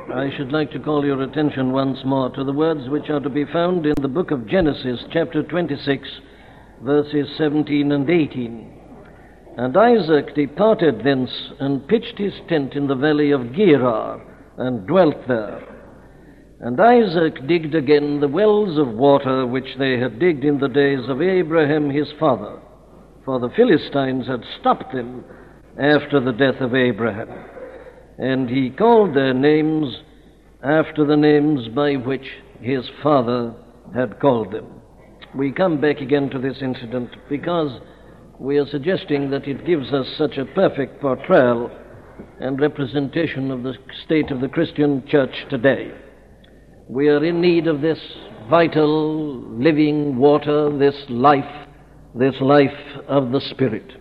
I should like to call your attention once more to the words which are to be found in the book of Genesis, chapter 26, verses 17 and 18. And Isaac departed thence and pitched his tent in the valley of Gerar and dwelt there. And Isaac digged again the wells of water which they had digged in the days of Abraham his father, for the Philistines had stopped them after the death of Abraham. And he called their names after the names by which his father had called them. We come back again to this incident because we are suggesting that it gives us such a perfect portrayal and representation of the state of the Christian church today. We are in need of this vital, living water, this life of the Spirit.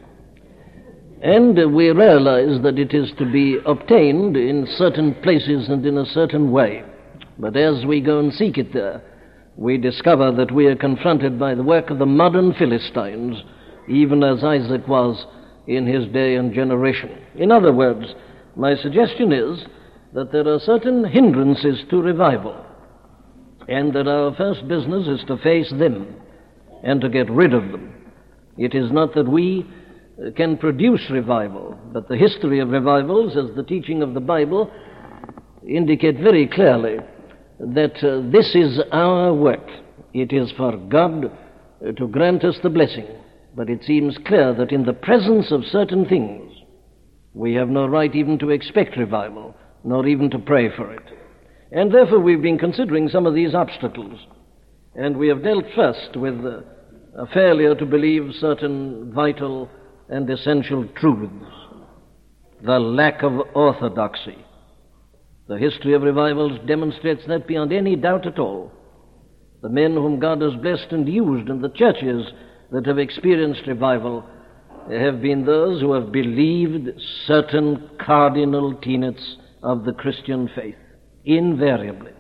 And we realize that it is to be obtained in certain places and in a certain way. But as we go and seek it there, we discover that we are confronted by the work of the modern Philistines, even as Isaac was in his day and generation. In other words, my suggestion is that there are certain hindrances to revival, and that our first business is to face them and to get rid of them. It is not that we can produce revival, but the history of revivals, as the teaching of the Bible indicate very clearly, that this is our work. It is for God to grant us the blessing, but it seems clear that in the presence of certain things, we have no right even to expect revival, nor even to pray for it. And therefore we've been considering some of these obstacles, and we have dealt first with a failure to believe certain vital and essential truths, the lack of orthodoxy. The history of revivals demonstrates that beyond any doubt at all. The men whom God has blessed and used in the churches that have experienced revival have been those who have believed certain cardinal tenets of the Christian faith, invariably.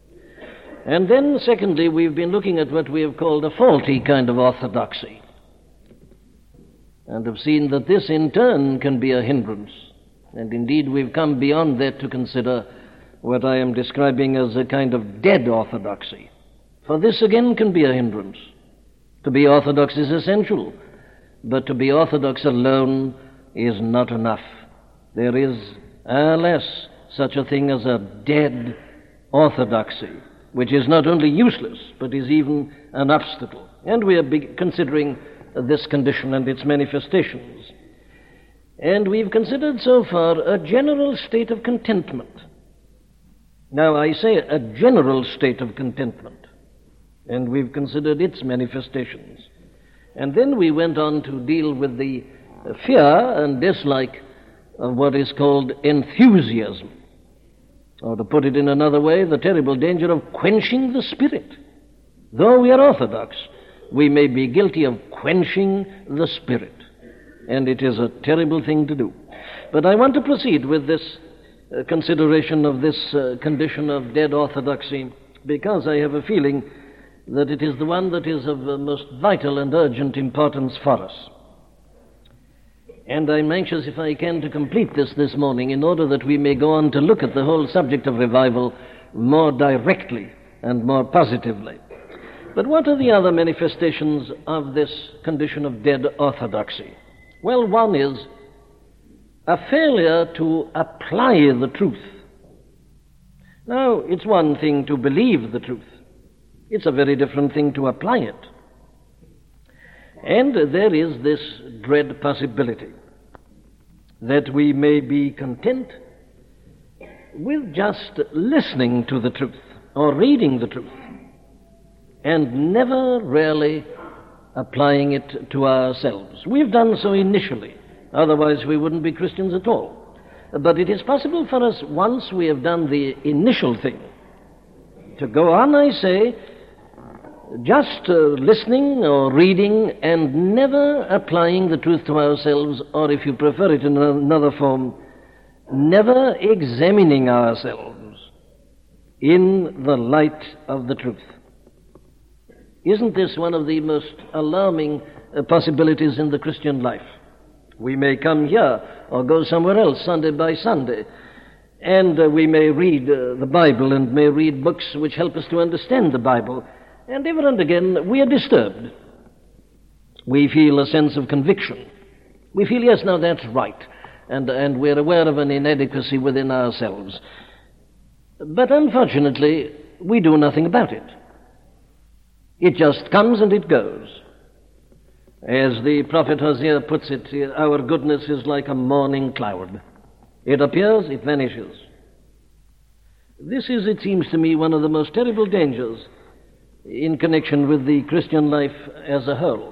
And then, secondly, we've been looking at what we have called a faulty kind of orthodoxy, and have seen that this in turn can be a hindrance. And indeed we've come beyond that to consider what I am describing as a kind of dead orthodoxy. For this again can be a hindrance. To be orthodox is essential, but to be orthodox alone is not enough. There is, alas, such a thing as a dead orthodoxy, which is not only useless, but is even an obstacle. And we are considering this condition and its manifestations. And we've considered so far a general state of contentment. Now, I say a general state of contentment, and we've considered its manifestations. And then we went on to deal with the fear and dislike of what is called enthusiasm, or to put it in another way, the terrible danger of quenching the Spirit. Though we are orthodox, we may be guilty of quenching the Spirit, and it is a terrible thing to do. But I want to proceed with this consideration of this condition of dead orthodoxy, because I have a feeling that it is the one that is of most vital and urgent importance for us. And I'm anxious, if I can, to complete this morning in order that we may go on to look at the whole subject of revival more directly and more positively. But what are the other manifestations of this condition of dead orthodoxy? Well, one is a failure to apply the truth. Now, it's one thing to believe the truth. It's a very different thing to apply it. And there is this dread possibility that we may be content with just listening to the truth or reading the truth, and never really applying it to ourselves. We've done so initially, otherwise we wouldn't be Christians at all. But it is possible for us, once we have done the initial thing, to go on, I say, just listening or reading and never applying the truth to ourselves, or if you prefer it in another form, never examining ourselves in the light of the truth. Isn't this one of the most alarming possibilities in the Christian life? We may come here or go somewhere else Sunday by Sunday, And we may read the Bible and may read books which help us to understand the Bible. And ever and again we are disturbed. We feel a sense of conviction. We feel, yes, now that's right. And we're aware of an inadequacy within ourselves. But unfortunately, we do nothing about it. It just comes and it goes. As the prophet Hosea puts it, our goodness is like a morning cloud. It appears, it vanishes. This is, it seems to me, one of the most terrible dangers in connection with the Christian life as a whole.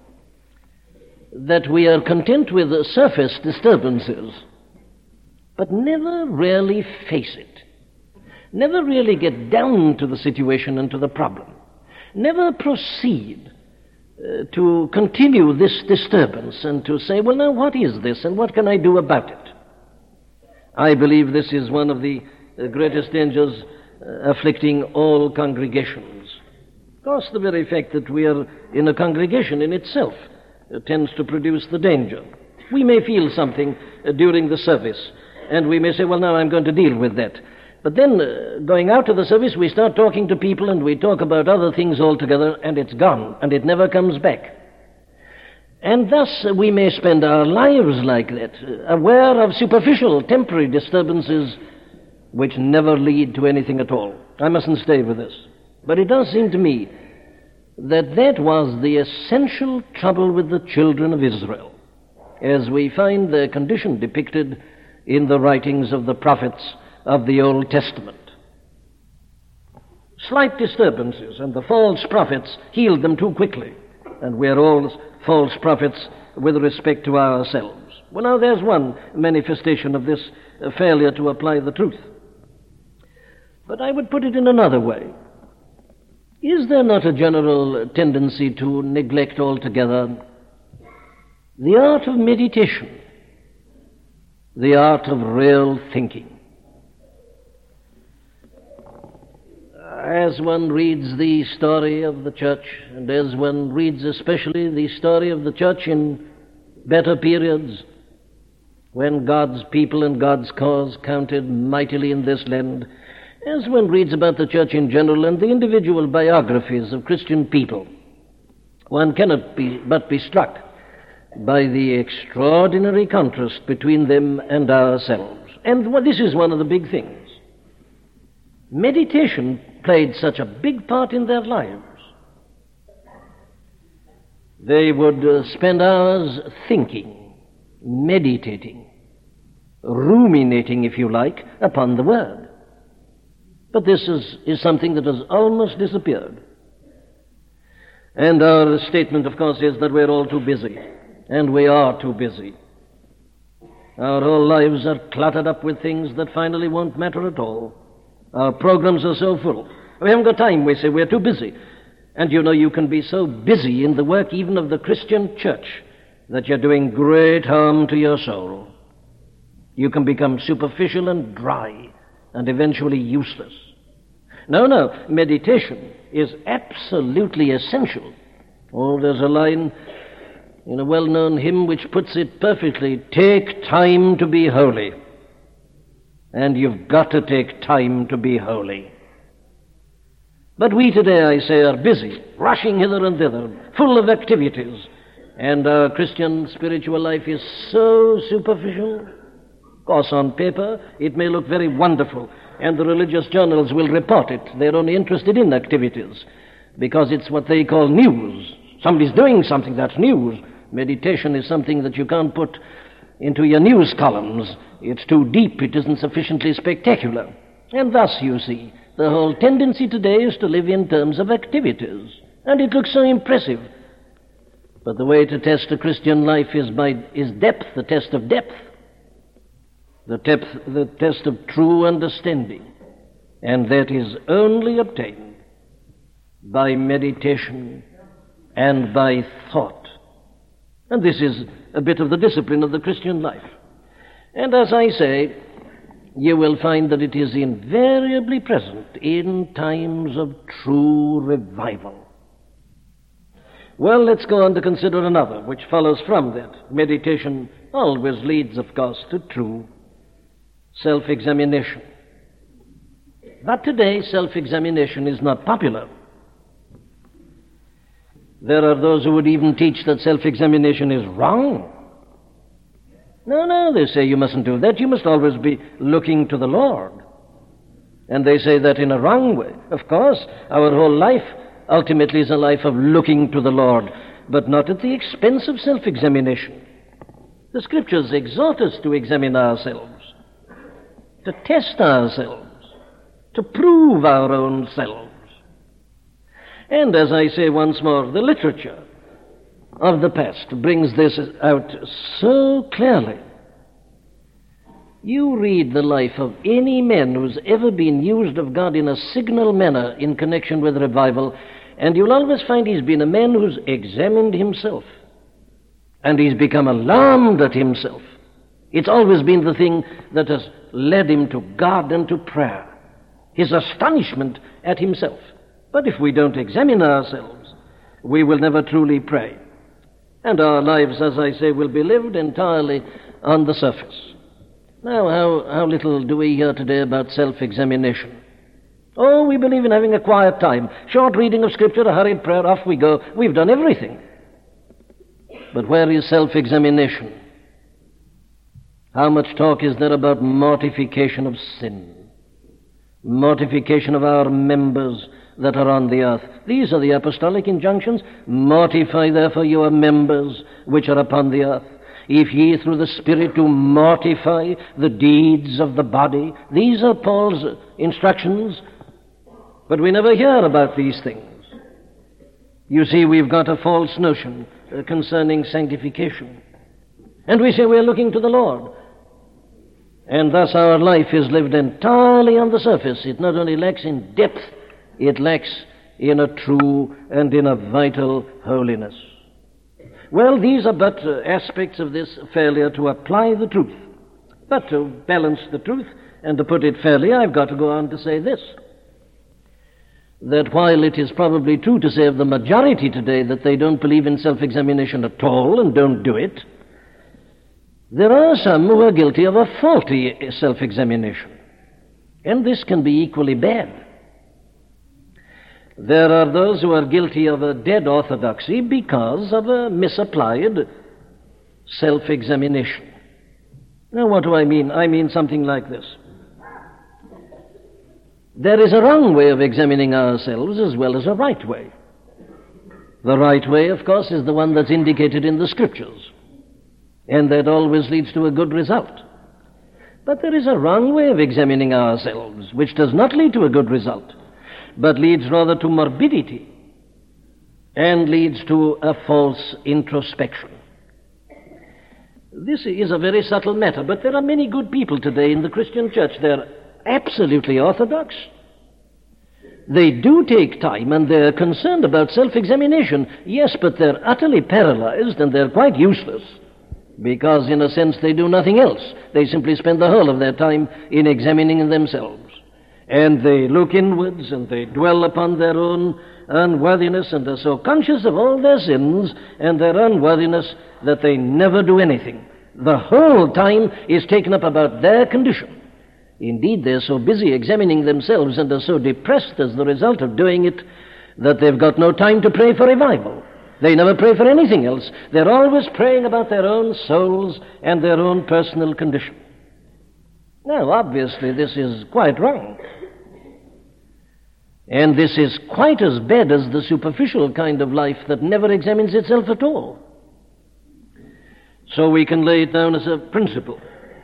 That we are content with surface disturbances, but never really face it. Never really get down to the situation and to the problem. Never proceed to continue this disturbance and to say, well, now, what is this and what can I do about it? I believe this is one of the greatest dangers afflicting all congregations. Of course, the very fact that we are in a congregation in itself tends to produce the danger. We may feel something during the service, and we may say, well, now I'm going to deal with that. But then, going out of the service, we start talking to people, and we talk about other things altogether, and it's gone, and it never comes back. And thus, we may spend our lives like that, aware of superficial, temporary disturbances which never lead to anything at all. I mustn't stay with this. But it does seem to me that was the essential trouble with the children of Israel, as we find their condition depicted in the writings of the prophets of the Old Testament. Slight disturbances, and the false prophets healed them too quickly, and we're all false prophets with respect to ourselves. Well, now there's one manifestation of this failure to apply the truth. But I would put it in another way. Is there not a general tendency to neglect altogether the art of meditation, the art of real thinking? As one reads the story of the church, and as one reads especially the story of the church in better periods, when God's people and God's cause counted mightily in this land, as one reads about the church in general and the individual biographies of Christian people, one cannot but be struck by the extraordinary contrast between them and ourselves. And this is one of the big things. Meditation played such a big part in their lives. They would spend hours thinking, meditating, ruminating, if you like, upon the Word. But this is something that has almost disappeared. And our statement, of course, is that we're all too busy, and we are too busy. Our whole lives are cluttered up with things that finally won't matter at all. Our programs are so full. We haven't got time, we say. We're too busy. And you know, you can be so busy in the work even of the Christian church that you're doing great harm to your soul. You can become superficial and dry and eventually useless. No, meditation is absolutely essential. Oh, there's a line in a well-known hymn which puts it perfectly: take time to be holy. And you've got to take time to be holy. But we today, I say, are busy, rushing hither and thither, full of activities. And our Christian spiritual life is so superficial. Of course, on paper, it may look very wonderful, and the religious journals will report it. They're only interested in activities, because it's what they call news. Somebody's doing something, that's news. Meditation is something that you can't put into your news columns. It's too deep, it isn't sufficiently spectacular. And thus, you see, the whole tendency today is to live in terms of activities. And it looks so impressive. But the way to test a Christian life is depth, the test of depth. The test of true understanding. And that is only obtained by meditation and by thought. And this is a bit of the discipline of the Christian life. And as I say, you will find that it is invariably present in times of true revival. Well, let's go on to consider another, which follows from that. Meditation always leads, of course, to true self-examination. But today, self-examination is not popular. There are those who would even teach that self-examination is wrong. No, they say you mustn't do that. You must always be looking to the Lord. And they say that in a wrong way. Of course, our whole life ultimately is a life of looking to the Lord, but not at the expense of self-examination. The Scriptures exhort us to examine ourselves, to test ourselves, to prove our own selves. And as I say once more, the literature of the past brings this out so clearly. You read the life of any man who's ever been used of God in a signal manner in connection with revival, and you'll always find he's been a man who's examined himself, and he's become alarmed at himself. It's always been the thing that has led him to God and to prayer, his astonishment at himself. But if we don't examine ourselves, we will never truly pray. And our lives, as I say, will be lived entirely on the surface. Now, how little do we hear today about self-examination? Oh, we believe in having a quiet time, short reading of Scripture, a hurried prayer, off we go. We've done everything. But where is self-examination? How much talk is there about mortification of sin? Mortification of our members that are on the earth. These are the apostolic injunctions. Mortify therefore your members which are upon the earth. If ye through the Spirit do mortify the deeds of the body. These are Paul's instructions. But we never hear about these things. You see, we've got a false notion concerning sanctification. And we say we're looking to the Lord. And thus our life is lived entirely on the surface. It not only lacks in depth, it lacks in a true and in a vital holiness. Well, these are but aspects of this failure to apply the truth. But to balance the truth and to put it fairly, I've got to go on to say this. That while it is probably true to say of the majority today that they don't believe in self-examination at all and don't do it, there are some who are guilty of a faulty self-examination. And this can be equally bad. There are those who are guilty of a dead orthodoxy because of a misapplied self-examination. Now, what do I mean? I mean something like this. There is a wrong way of examining ourselves as well as a right way. The right way, of course, is the one that's indicated in the Scriptures, and that always leads to a good result. But there is a wrong way of examining ourselves, which does not lead to a good result, but leads rather to morbidity and leads to a false introspection. This is a very subtle matter, but there are many good people today in the Christian church. They're absolutely orthodox. They do take time and they're concerned about self-examination, yes, but they're utterly paralyzed and they're quite useless because, in a sense, they do nothing else. They simply spend the whole of their time in examining themselves. And they look inwards and they dwell upon their own unworthiness and are so conscious of all their sins and their unworthiness that they never do anything. The whole time is taken up about their condition. Indeed, they're so busy examining themselves and are so depressed as the result of doing it that they've got no time to pray for revival. They never pray for anything else. They're always praying about their own souls and their own personal condition. Now, obviously, this is quite wrong. And this is quite as bad as the superficial kind of life that never examines itself at all. So we can lay it down as a principle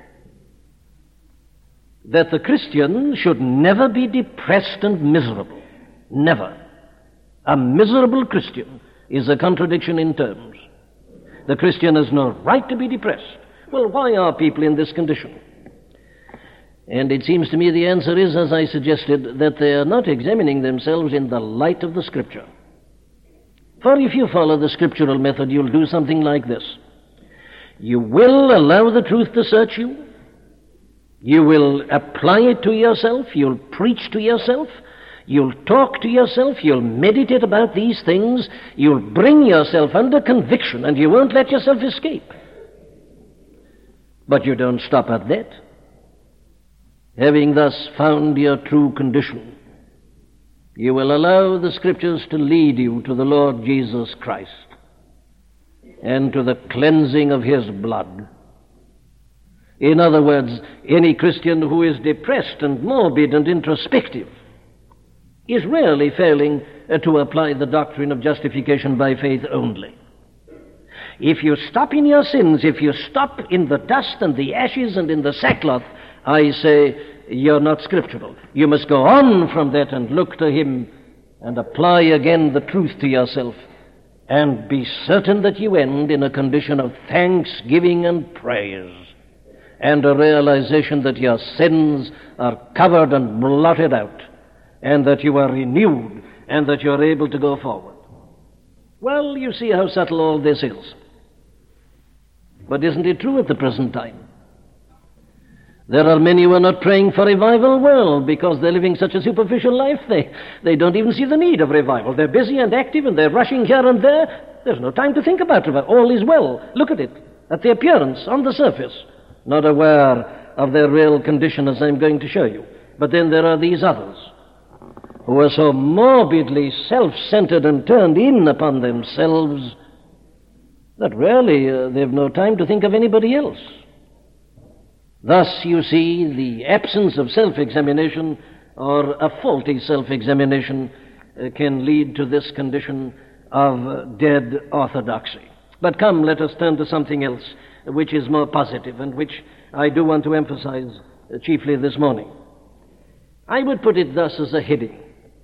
that the Christian should never be depressed and miserable. Never. A miserable Christian is a contradiction in terms. The Christian has no right to be depressed. Well, why are people in this condition? And it seems to me the answer is, as I suggested, that they are not examining themselves in the light of the Scripture. For if you follow the scriptural method, you'll do something like this. You will allow the truth to search you. You will apply it to yourself. You'll preach to yourself. You'll talk to yourself. You'll meditate about these things. You'll bring yourself under conviction, and you won't let yourself escape. But you don't stop at that. Having thus found your true condition, you will allow the Scriptures to lead you to the Lord Jesus Christ and to the cleansing of His blood. In other words, any Christian who is depressed and morbid and introspective is rarely failing to apply the doctrine of justification by faith only. If you stop in your sins, if you stop in the dust and the ashes and in the sackcloth, I say you're not scriptural. You must go on from that and look to Him and apply again the truth to yourself, and be certain that you end in a condition of thanksgiving and praise, and a realization that your sins are covered and blotted out, and that you are renewed, and that you're able to go forward. Well, you see how subtle all this is. But isn't it true at the present time? There are many who are not praying for revival, well, because they're living such a superficial life, they don't even see the need of revival. They're busy and active, and they're rushing here and there. There's no time to think about it. All is well. Look at it, at the appearance, on the surface, not aware of their real condition, as I'm going to show you. But then there are these others who are so morbidly self-centered and turned in upon themselves that really they've no time to think of anybody else. Thus, you see, the absence of self-examination or a faulty self-examination can lead to this condition of dead orthodoxy. But come, let us turn to something else which is more positive and which I do want to emphasize chiefly this morning. I would put it thus as a heading.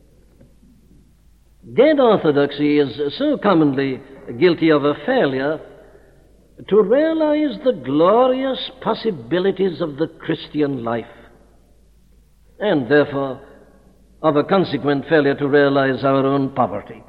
Dead orthodoxy is so commonly guilty of a failure to realize the glorious possibilities of the Christian life, and therefore of a consequent failure to realize our own poverty.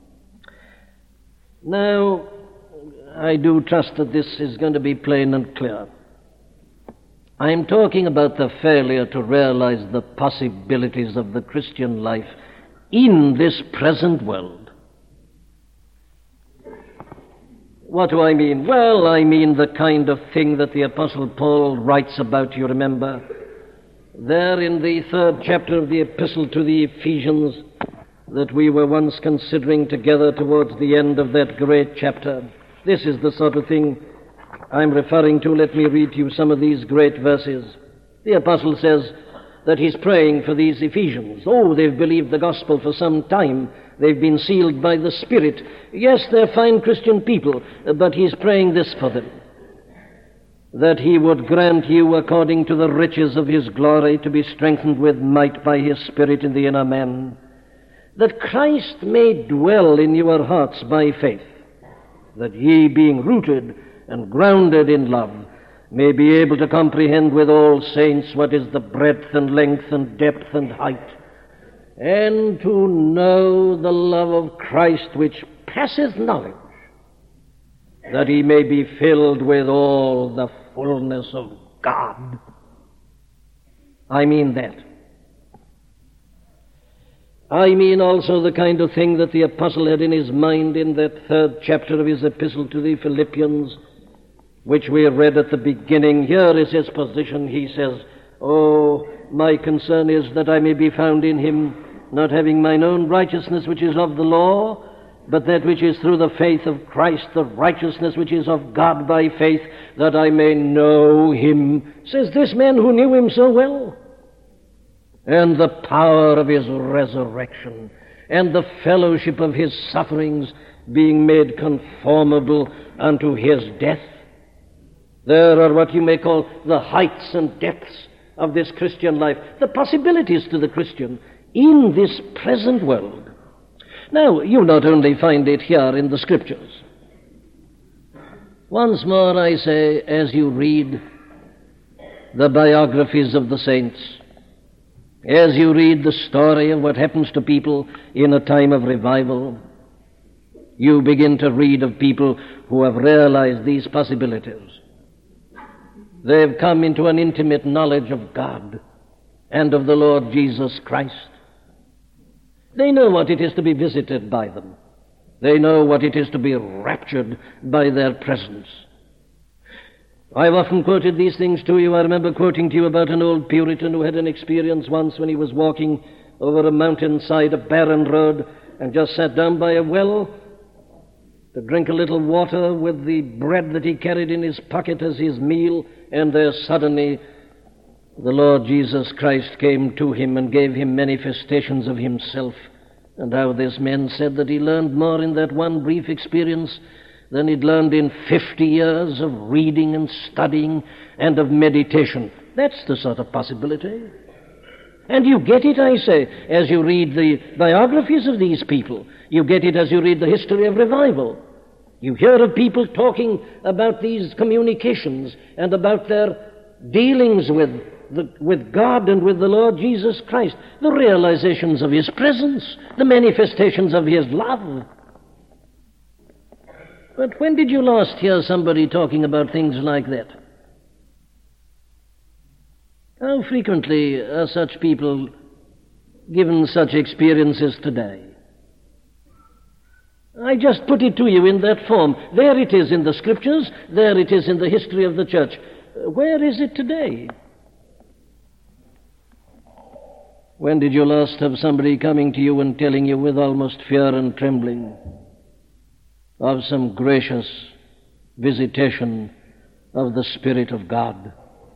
Now, I do trust that this is going to be plain and clear. I'm talking about the failure to realize the possibilities of the Christian life in this present world. What do I mean? Well, I mean the kind of thing that the Apostle Paul writes about, you remember, there in the 3rd chapter of the Epistle to the Ephesians that we were once considering together towards the end of that great chapter. This is the sort of thing I'm referring to. Let me read to you some of these great verses. The Apostle says that he's praying for these Ephesians. Oh, they've believed the gospel for some time. They've been sealed by the Spirit. Yes, they're fine Christian people, but he's praying this for them, that he would grant you, according to the riches of his glory, to be strengthened with might by his Spirit in the inner man, that Christ may dwell in your hearts by faith, that ye, being rooted and grounded in love, may be able to comprehend with all saints what is the breadth and length and depth and height, and to know the love of Christ which passeth knowledge, that he may be filled with all the fullness of God. I mean that. I mean also the kind of thing that the apostle had in his mind in that 3rd chapter of his epistle to the Philippians, which we read at the beginning. Here is his position. He says, "Oh, my concern is that I may be found in him, not having mine own righteousness which is of the law, but that which is through the faith of Christ, the righteousness which is of God by faith, that I may know him," says this man who knew him so well, "and the power of his resurrection, and the fellowship of his sufferings, being made conformable unto his death." There are what you may call the heights and depths of this Christian life, the possibilities to the Christian in this present world. Now, you not only find it here in the Scriptures. Once more I say, as you read the biographies of the saints, as you read the story of what happens to people in a time of revival, you begin to read of people who have realized these possibilities. They've come into an intimate knowledge of God and of the Lord Jesus Christ. They know what it is to be visited by them. They know what it is to be raptured by their presence. I've often quoted these things to you. I remember quoting to you about an old Puritan who had an experience once when he was walking over a mountainside, a barren road, and just sat down by a well to drink a little water with the bread that he carried in his pocket as his meal, and there suddenly the Lord Jesus Christ came to him and gave him manifestations of himself. And how this man said that he learned more in that one brief experience than he'd learned in 50 years of reading and studying and of meditation. That's the sort of possibility. And you get it, I say, as you read the biographies of these people. You get it as you read the history of revival. You hear of people talking about these communications and about their dealings with God and with the Lord Jesus Christ, the realizations of His presence, the manifestations of His love. But when did you last hear somebody talking about things like that? How frequently are such people given such experiences today? I just put it to you in that form. There it is in the Scriptures, there it is in the history of the church. Where is it today? When did you last have somebody coming to you and telling you with almost fear and trembling of some gracious visitation of the Spirit of God,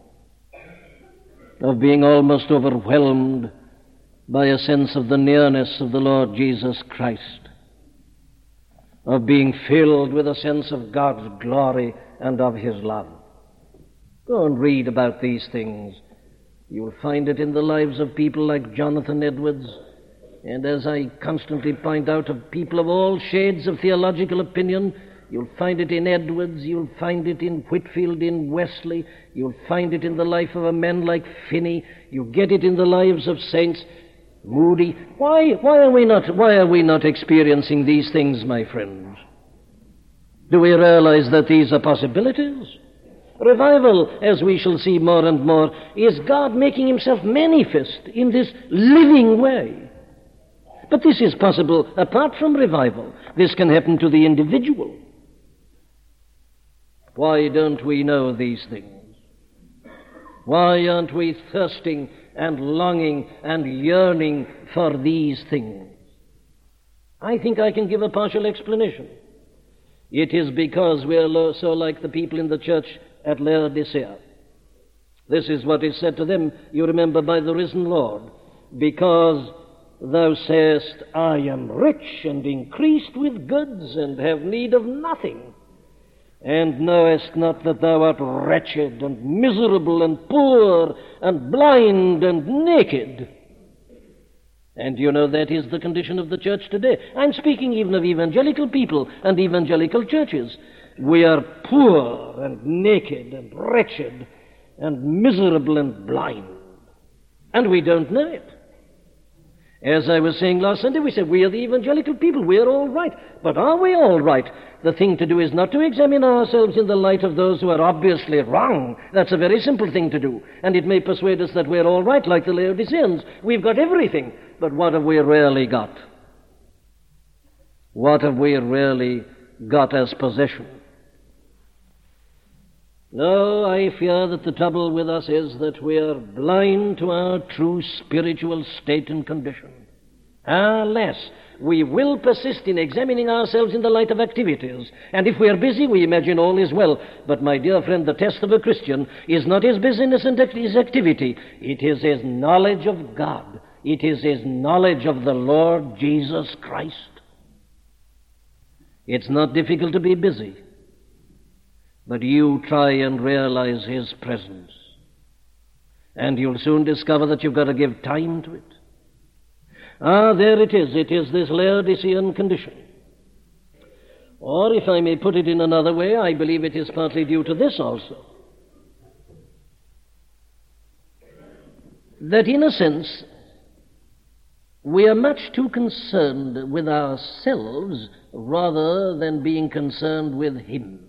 of being almost overwhelmed by a sense of the nearness of the Lord Jesus Christ, of being filled with a sense of God's glory and of His love? Go and read about these things. You'll find it in the lives of people like Jonathan Edwards, and as I constantly point out, of people of all shades of theological opinion. You'll find it in Edwards, you'll find it in Whitefield, in Wesley, you'll find it in the life of a man like Finney, you get it in the lives of saints. Moody. Why are we not experiencing these things, my friends? Do we realize that these are possibilities? Revival, as we shall see more and more, is God making Himself manifest in this living way. But this is possible apart from revival. This can happen to the individual. Why don't we know these things? Why aren't we thirsting and longing and yearning for these things? I think I can give a partial explanation. It is because we are so like the people in the church at Laodicea. This is what is said to them, you remember, by the risen Lord. Because thou sayest, I am rich and increased with goods and have need of nothing, and knowest not that thou art wretched and miserable and poor and blind and naked. And you know that is the condition of the church today. I'm speaking even of evangelical people and evangelical churches. We are poor and naked and wretched and miserable and blind. And we don't know it. As I was saying last Sunday, we said we are the evangelical people. We are all right. But are we all right? The thing to do is not to examine ourselves in the light of those who are obviously wrong. That's a very simple thing to do. And it may persuade us that we're all right, like the Laodiceans. We've got everything. But what have we really got? What have we really got as possession? No, I fear that the trouble with us is that we are blind to our true spiritual state and condition. Alas, we will persist in examining ourselves in the light of activities, and if we are busy, we imagine all is well. But, my dear friend, the test of a Christian is not his business and his activity. It is his knowledge of God. It is his knowledge of the Lord Jesus Christ. It's not difficult to be busy. But you try and realize His presence, and you'll soon discover that you've got to give time to it. There it is. It is this Laodicean condition. Or, if I may put it in another way, I believe it is partly due to this also. That, in a sense, we are much too concerned with ourselves rather than being concerned with Him.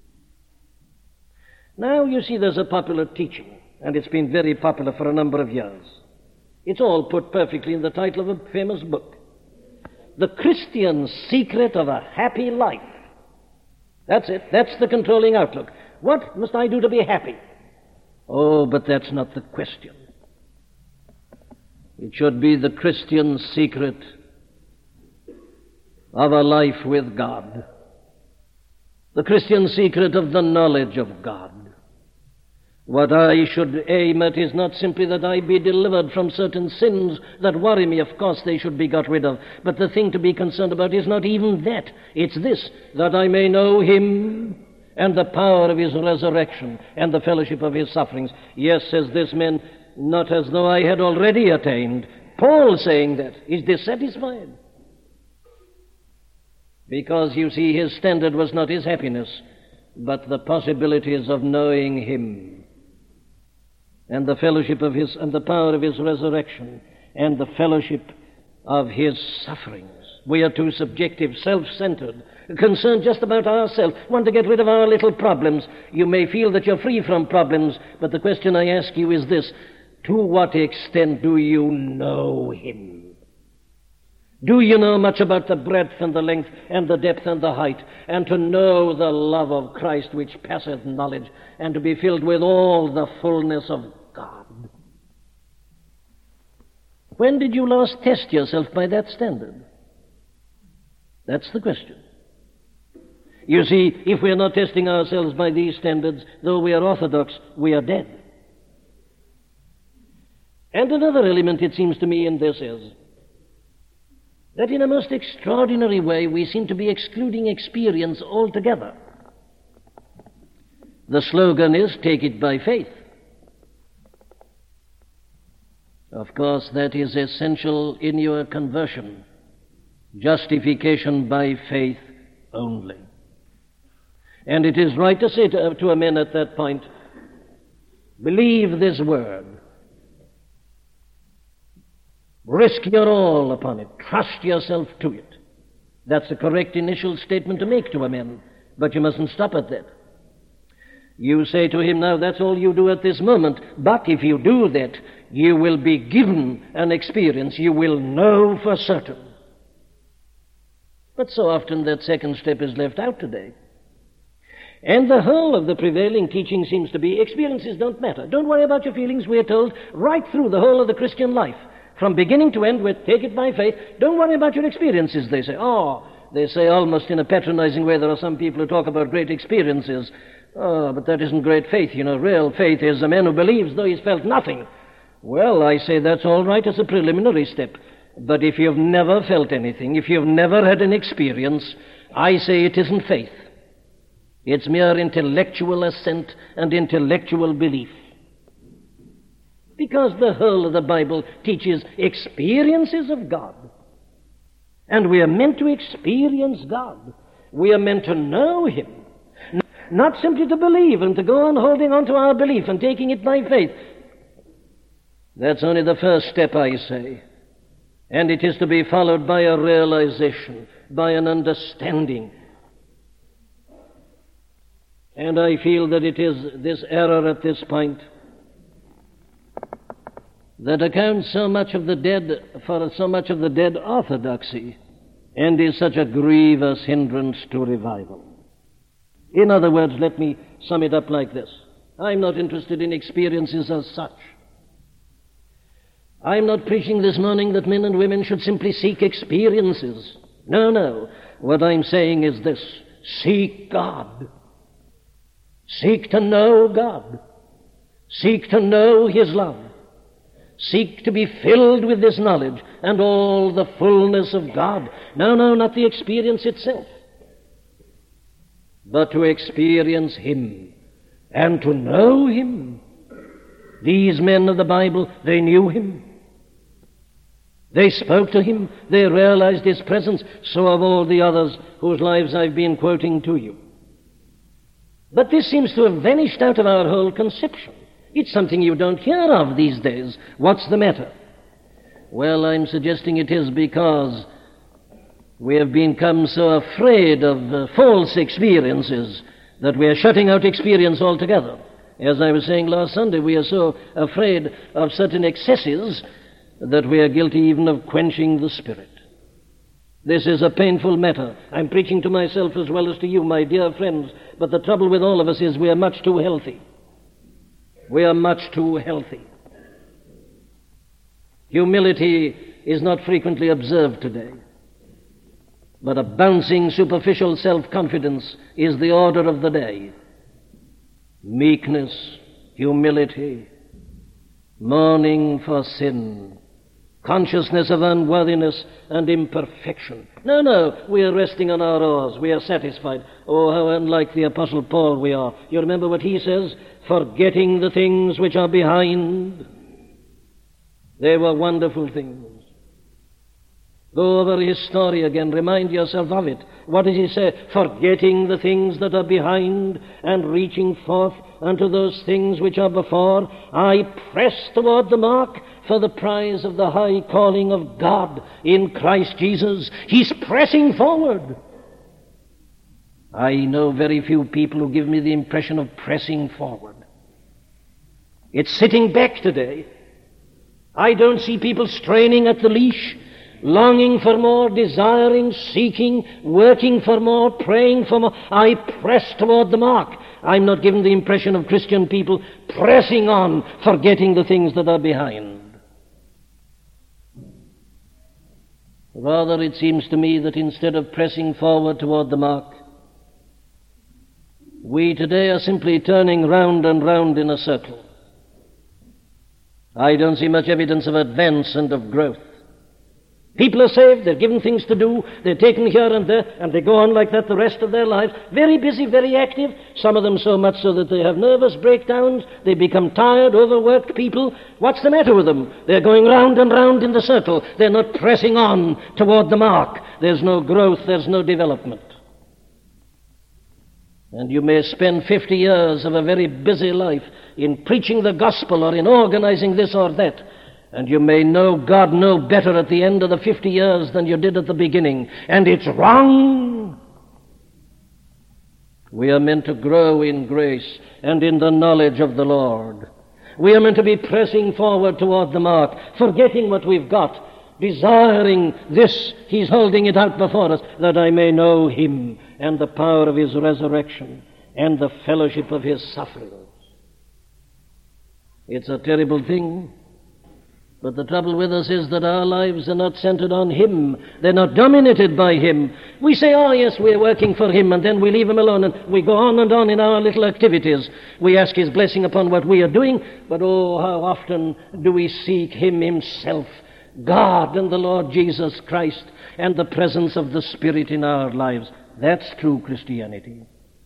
Now, you see, there's a popular teaching, and it's been very popular for a number of years. It's all put perfectly in the title of a famous book. The Christian Secret of a Happy Life. That's it. That's the controlling outlook. What must I do to be happy? Oh, but that's not the question. It should be the Christian's secret of a life with God. The Christian secret of the knowledge of God. What I should aim at is not simply that I be delivered from certain sins that worry me. Of course, they should be got rid of. But the thing to be concerned about is not even that. It's this, that I may know him and the power of his resurrection and the fellowship of his sufferings. Yes, says this man, not as though I had already attained. Paul saying that. Is dissatisfied. Because, you see, his standard was not his happiness, but the possibilities of knowing him and the fellowship of his, and the power of his resurrection, and the fellowship of his sufferings. We are too subjective, self-centered, concerned just about ourselves, want to get rid of our little problems. You may feel that you're free from problems, but the question I ask you is this: to what extent do you know him? Do you know much about the breadth and the length and the depth and the height, and to know the love of Christ which passeth knowledge, and to be filled with all the fullness of God? When did you last test yourself by that standard? That's the question. You see, if we are not testing ourselves by these standards, though we are orthodox, we are dead. And another element, it seems to me, in this is that in a most extraordinary way we seem to be excluding experience altogether. The slogan is, take it by faith. Of course, that is essential in your conversion. Justification by faith only. And it is right to say to a man at that point, believe this word. Risk your all upon it. Trust yourself to it. That's the correct initial statement to make to a man, but you mustn't stop at that. You say to him, now, that's all you do at this moment, but if you do that, you will be given an experience. You will know for certain. But so often that second step is left out today. And the whole of the prevailing teaching seems to be, experiences don't matter. Don't worry about your feelings, we're told, right through the whole of the Christian life. From beginning to end, take it by faith. Don't worry about your experiences, they say. They say almost in a patronizing way, there are some people who talk about great experiences. But that isn't great faith. You know, real faith is a man who believes though he's felt nothing. Well, I say that's all right as a preliminary step. But if you've never felt anything, if you've never had an experience, I say it isn't faith. It's mere intellectual assent and intellectual belief. Because the whole of the Bible teaches experiences of God. And we are meant to experience God. We are meant to know him. Not simply to believe and to go on holding on to our belief and taking it by faith. That's only the first step, I say. And it is to be followed by a realization, by an understanding. And I feel that it is this error at this point that accounts so much of the dead orthodoxy and is such a grievous hindrance to revival. In other words, let me sum it up like this. I'm not interested in experiences as such. I'm not preaching this morning that men and women should simply seek experiences. No. What I'm saying is this: seek God. Seek to know God. Seek to know his love. Seek to be filled with this knowledge and all the fullness of God. No, not the experience itself, but to experience him and to know him. These men of the Bible, they knew him. They spoke to him. They realized his presence. So have all the others whose lives I've been quoting to you. But this seems to have vanished out of our whole conception. It's something you don't hear of these days. What's the matter? Well, I'm suggesting it is because we have become so afraid of false experiences that we are shutting out experience altogether. As I was saying last Sunday, we are so afraid of certain excesses that we are guilty even of quenching the Spirit. This is a painful matter. I'm preaching to myself as well as to you, my dear friends, but the trouble with all of us is we are much too healthy. We are much too healthy. Humility is not frequently observed today, but a bouncing, superficial self-confidence is the order of the day. Meekness, humility, mourning for sin, consciousness of unworthiness and imperfection. No, we are resting on our oars. We are satisfied. Oh, how unlike the Apostle Paul we are. You remember what he says? Forgetting the things which are behind. They were wonderful things. Go over his story again. Remind yourself of it. What does he say? Forgetting the things that are behind and reaching forth unto those things which are before, I press toward the mark for the prize of the high calling of God in Christ Jesus. He's pressing forward. I know very few people who give me the impression of pressing forward. It's sitting back today. I don't see people straining at the leash, longing for more, desiring, seeking, working for more, praying for more. I press toward the mark. I'm not given the impression of Christian people pressing on, forgetting the things that are behind. Rather, it seems to me that instead of pressing forward toward the mark, we today are simply turning round and round in a circle. I don't see much evidence of advance and of growth. People are saved, they're given things to do, they're taken here and there, and they go on like that the rest of their lives. Very busy, very active, some of them so much so that they have nervous breakdowns, they become tired, overworked people. What's the matter with them? They're going round and round in the circle. They're not pressing on toward the mark. There's no growth, there's no development. And you may spend 50 years of a very busy life in preaching the gospel or in organizing this or that, and you may know God no better at the end of the 50 years than you did at the beginning. And it's wrong. We are meant to grow in grace and in the knowledge of the Lord. We are meant to be pressing forward toward the mark, forgetting what we've got, desiring this. He's holding it out before us, that I may know him and the power of his resurrection and the fellowship of his sufferings. It's a terrible thing. But the trouble with us is that our lives are not centered on him. They're not dominated by him. We say, oh yes, we're working for him, and then we leave him alone, and we go on and on in our little activities. We ask his blessing upon what we are doing, but oh, how often do we seek him himself, God and the Lord Jesus Christ, and the presence of the Spirit in our lives. That's true Christianity.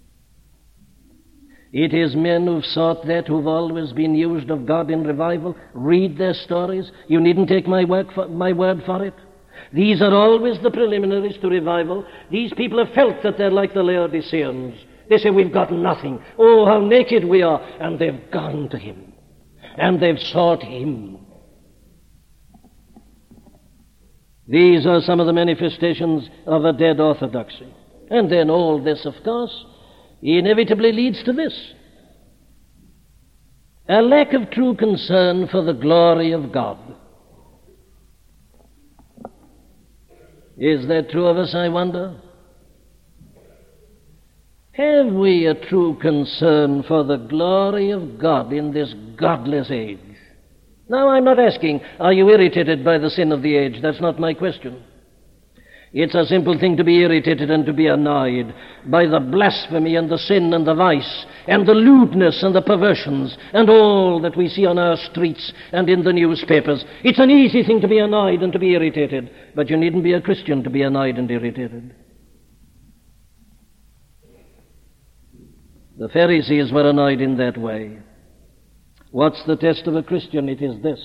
It is men who've sought that, who've always been used of God in revival. Read their stories. You needn't take my word for it. These are always the preliminaries to revival. These people have felt that they're like the Laodiceans. They say, we've got nothing. Oh, how naked we are. And they've gone to him. And they've sought him. These are some of the manifestations of a dead orthodoxy. And then all this, of course, inevitably leads to this: a lack of true concern for the glory of God. Is that true of us, I wonder? Have we a true concern for the glory of God in this godless age? Now, I'm not asking, are you irritated by the sin of the age? That's not my question. It's a simple thing to be irritated and to be annoyed by the blasphemy and the sin and the vice and the lewdness and the perversions and all that we see on our streets and in the newspapers. It's an easy thing to be annoyed and to be irritated, but you needn't be a Christian to be annoyed and irritated. The Pharisees were annoyed in that way. What's the test of a Christian? It is this: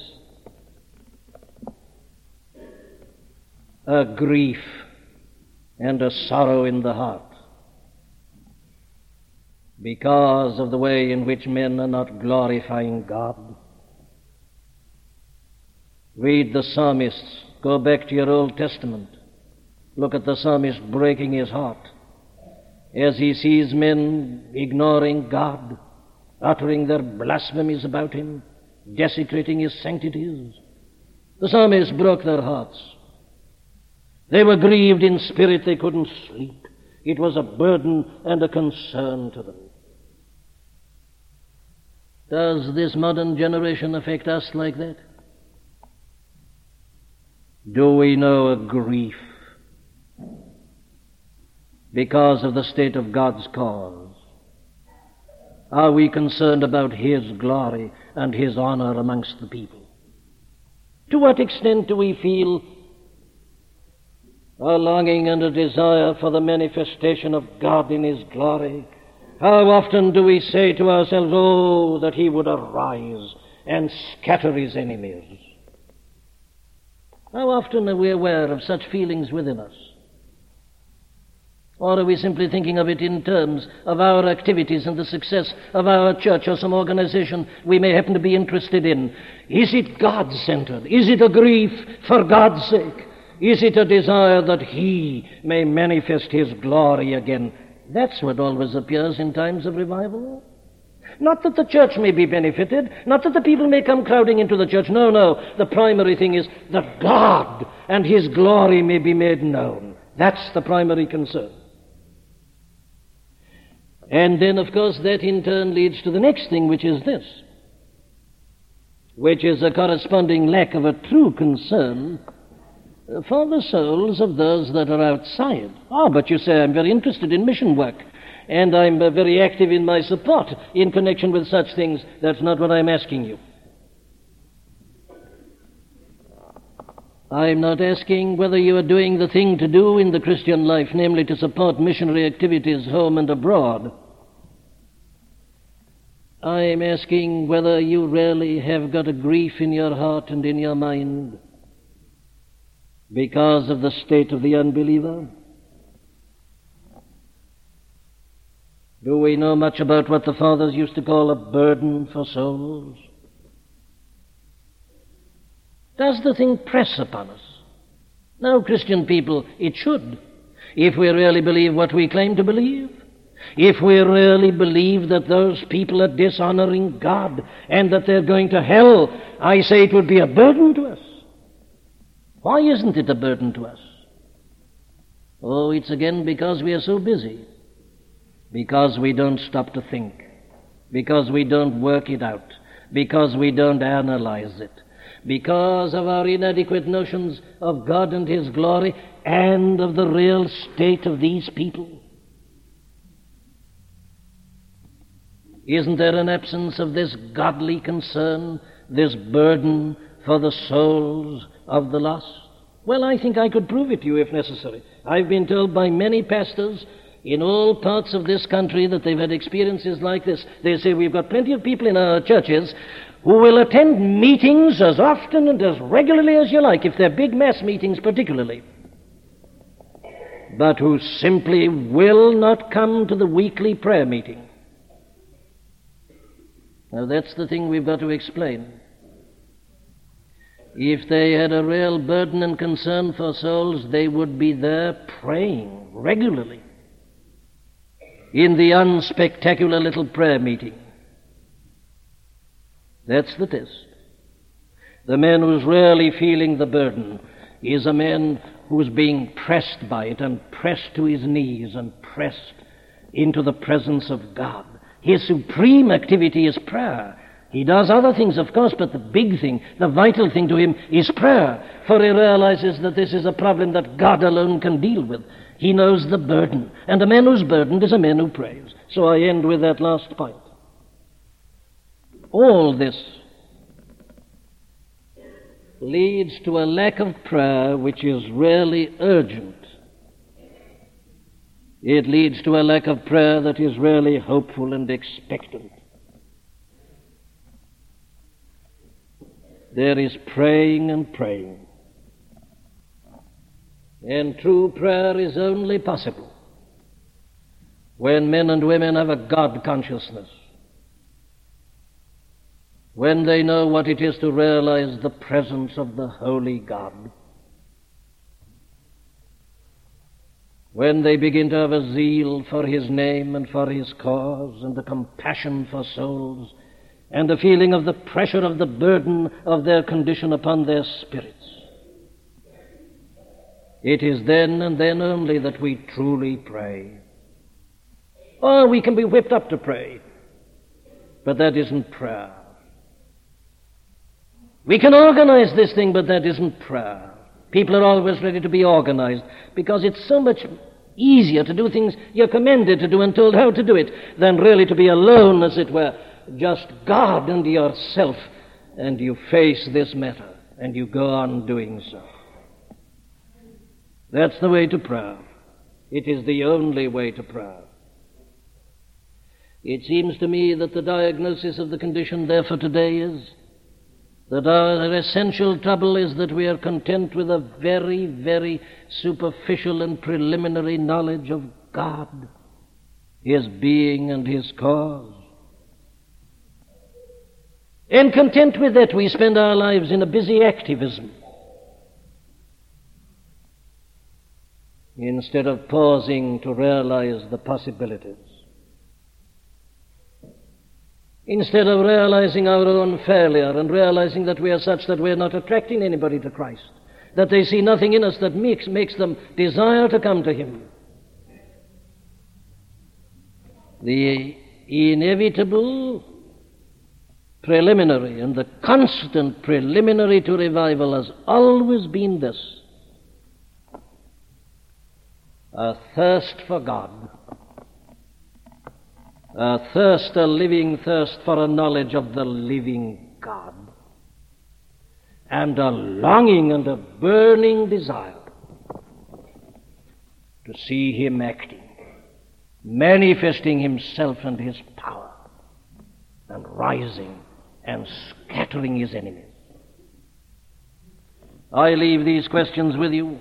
a grief and a sorrow in the heart because of the way in which men are not glorifying God. Read the psalmists. Go back to your Old Testament. Look at the psalmist breaking his heart as he sees men ignoring God, uttering their blasphemies about him, desecrating his sanctities. The psalmists broke their hearts. They were grieved in spirit. They couldn't sleep. It was a burden and a concern to them. Does this modern generation affect us like that? Do we know a grief because of the state of God's cause? Are we concerned about His glory and His honor amongst the people? To what extent do we feel a longing and a desire for the manifestation of God in His glory? How often do we say to ourselves, oh, that He would arise and scatter His enemies? How often are we aware of such feelings within us? Or are we simply thinking of it in terms of our activities and the success of our church or some organization we may happen to be interested in? Is it God-centered? Is it a grief for God's sake? Is it a desire that He may manifest His glory again? That's what always appears in times of revival. Not that the church may be benefited, not that the people may come crowding into the church. No, no. The primary thing is that God and His glory may be made known. That's the primary concern. And then, of course, that in turn leads to the next thing, which is this, which is a corresponding lack of a true concern for the souls of those that are outside. Oh, but you say, I'm very interested in mission work, and I'm very active in my support in connection with such things. That's not what I'm asking you. I'm not asking whether you are doing the thing to do in the Christian life, namely to support missionary activities home and abroad. I'm asking whether you really have got a grief in your heart and in your mind because of the state of the unbeliever. Do we know much about what the fathers used to call a burden for souls? Does the thing press upon us? Now, Christian people, it should, if we really believe what we claim to believe. If we really believe that those people are dishonoring God and that they're going to hell, I say it would be a burden to us. Why isn't it a burden to us? Oh, it's again because we are so busy, because we don't stop to think, because we don't work it out, because we don't analyze it, because of our inadequate notions of God and His glory and of the real state of these people. Isn't there an absence of this godly concern, this burden for the souls of the lost? Well, I think I could prove it to you if necessary. I've been told by many pastors in all parts of this country that they've had experiences like this. They say, we've got plenty of people in our churches who will attend meetings as often and as regularly as you like, if they're big mass meetings particularly, but who simply will not come to the weekly prayer meeting. Now, that's the thing we've got to explain. If they had a real burden and concern for souls, they would be there praying regularly in the unspectacular little prayer meeting. That's the test. The man who's really feeling the burden is a man who's being pressed by it and pressed to his knees and pressed into the presence of God. His supreme activity is prayer. He does other things, of course, but the big thing, the vital thing to him is prayer, for he realizes that this is a problem that God alone can deal with. He knows the burden, and a man who's burdened is a man who prays. So I end with that last point. All this leads to a lack of prayer which is really urgent. It leads to a lack of prayer that is really hopeful and expectant. There is praying and praying. And true prayer is only possible when men and women have a God consciousness, when they know what it is to realize the presence of the Holy God, when they begin to have a zeal for His name and for His cause and a compassion for souls and a feeling of the pressure of the burden of their condition upon their spirits. It is then and then only that we truly pray. Or we can be whipped up to pray, but that isn't prayer. We can organize this thing, but that isn't prayer. People are always ready to be organized because it's so much easier to do things you're commanded to do and told how to do it than really to be alone, as it were, just God and yourself, and you face this matter and you go on doing so. That's the way to prayer. It is the only way to prayer. It seems to me that the diagnosis of the condition there for today is that our essential trouble is that we are content with a very, very superficial and preliminary knowledge of God, His being and His cause. And content with that, we spend our lives in a busy activism, instead of pausing to realize the possibilities. Instead of realizing our own failure and realizing that we are such that we are not attracting anybody to Christ, that they see nothing in us that makes them desire to come to Him. The inevitable preliminary and the constant preliminary to revival has always been this: a thirst for God. A thirst, a living thirst for a knowledge of the living God, and a longing and a burning desire to see Him acting, manifesting Himself and His power, and rising and scattering His enemies. I leave these questions with you.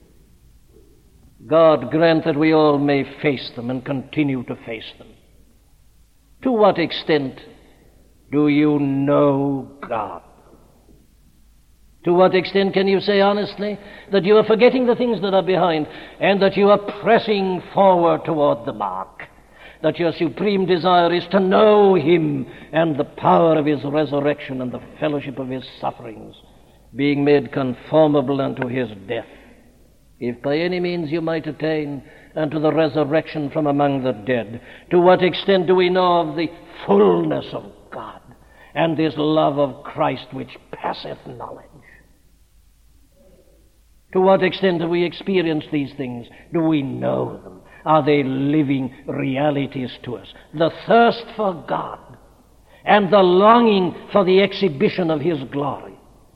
God grant that we all may face them and continue to face them. To what extent do you know God? To what extent can you say honestly that you are forgetting the things that are behind and that you are pressing forward toward the mark? That your supreme desire is to know Him and the power of His resurrection and the fellowship of His sufferings, being made conformable unto His death, if by any means you might attain unto the resurrection from among the dead. To what extent do we know of the fullness of God and this love of Christ which passeth knowledge? To what extent do we experience these things? Do we know them? Are they living realities to us? The thirst for God and the longing for the exhibition of His glory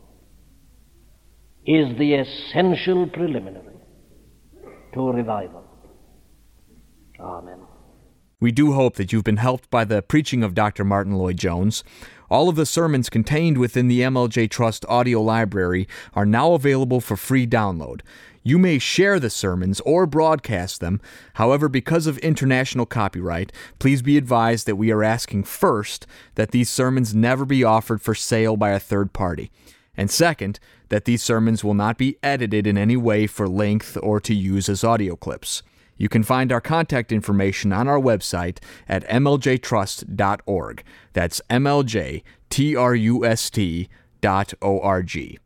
is the essential preliminary to revival. Amen. We do hope that you've been helped by the preaching of Dr. Martyn Lloyd-Jones. All of the sermons contained within the MLJ Trust audio library are now available for free download. You may share the sermons or broadcast them. However, because of international copyright, please be advised that we are asking first that these sermons never be offered for sale by a third party. And second, that these sermons will not be edited in any way for length or to use as audio clips. You can find our contact information on our website at mljtrust.org. That's mljtrust.org.